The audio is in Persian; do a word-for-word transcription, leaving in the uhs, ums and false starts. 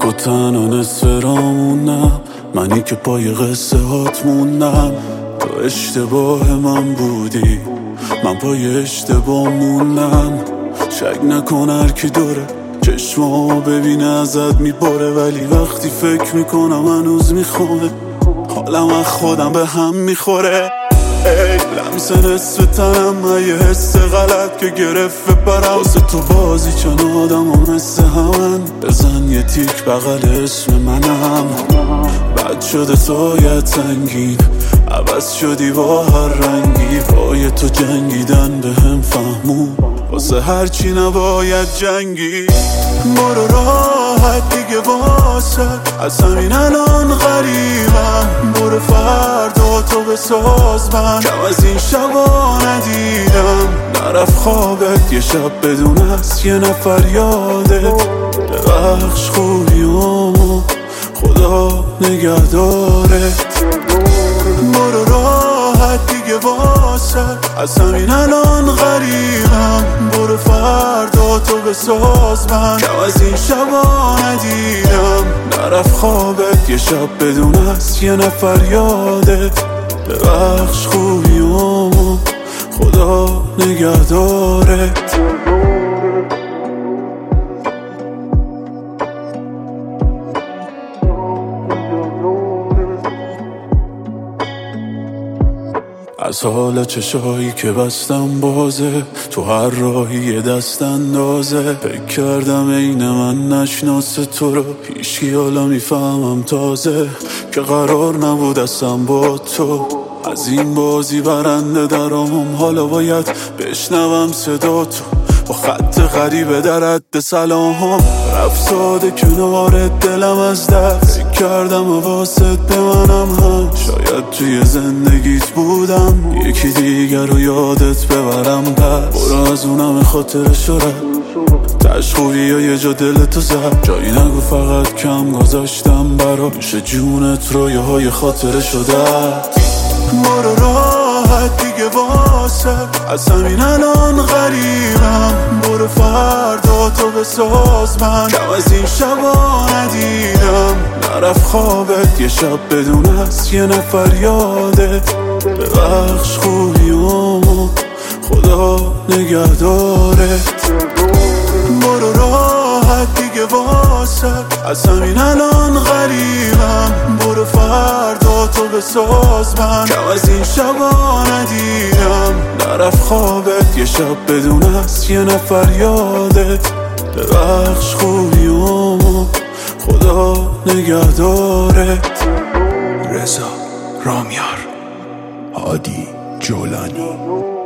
تو تنها نصف رامونم، منی که پای قصه هات موندم. تو اشتباه من بودی، من پای اشتباه موندم. شک نکن هر کی دوره چشمامو ببینه ازت میباره، ولی وقتی فکر میکنم هنوز میخوامه، حالم از خودم به هم میخوره. ای لمس نصف تنم، یه حس غلط که گرفت بپرم واسه تو بازی چون آدم ها مثل همن. بزن یه تیک بغل اسم منم، بد شده سایت سنگین، عوض شدی با هر رنگی. پای تو جنگیدن به هم فهمون، واسه هرچی نباید جنگی. برو راحت دیگه واسه از همین الان غریبم. برو فردا تو بساز من، کم از این شبا ندیدم. نرفت خوابت یه شب بدون از یه نفر یادت. ببخش خوبیامو خدا نگهدارت. برو راحت دیگه واسه از همین الان غریبم. برو فردا تو بساز من، کم از این شبا ندیدم. نرفت خوابت یه شب بدون از یه نفر یادت. ببخش خوبیامو خدا نگهدارت. از حال چشایی که بستم بازه، تو هر راهی یه دست اندازه. فکر کردم عین من نشناسه تو رو هیچکی، حالا میفهمم تازه که قرار نبود اصلا با تو از این بازی برنده درام. حالا باید بشنوم صدا تو با خط غریبه در حد سلام. رفت ساده کنار دلم از دست، فکر کردم واسط به منم هم. شاید توی زندگیت بودم یکی دیگر رو یادت ببرم. پس برو از اونم خاطرش رو تش خوبی یا یه جا دلتو زد. جایی نگو فقط کم گذاشتم برا میشه جونت رو یه های خاطره شده. برو راحت دیگه واسه از همین الان غریبم. برو فردا تو بساز من، کم از این شبا ندیدم. نرفت خوابت یه شب بدون از یه نفر یادت. ببخش خوبیامو خدا نگهدارت. برو راحت دیگه واسه از همین الان غریبم. برو فردا تو بساز من، کم از این شبا ندیدم. نرفت خوابت یه شب بدون از یه نفر یادت. ببخش خوبیامو خدا نگهدارت. رضا رامیار، هادی جولانی.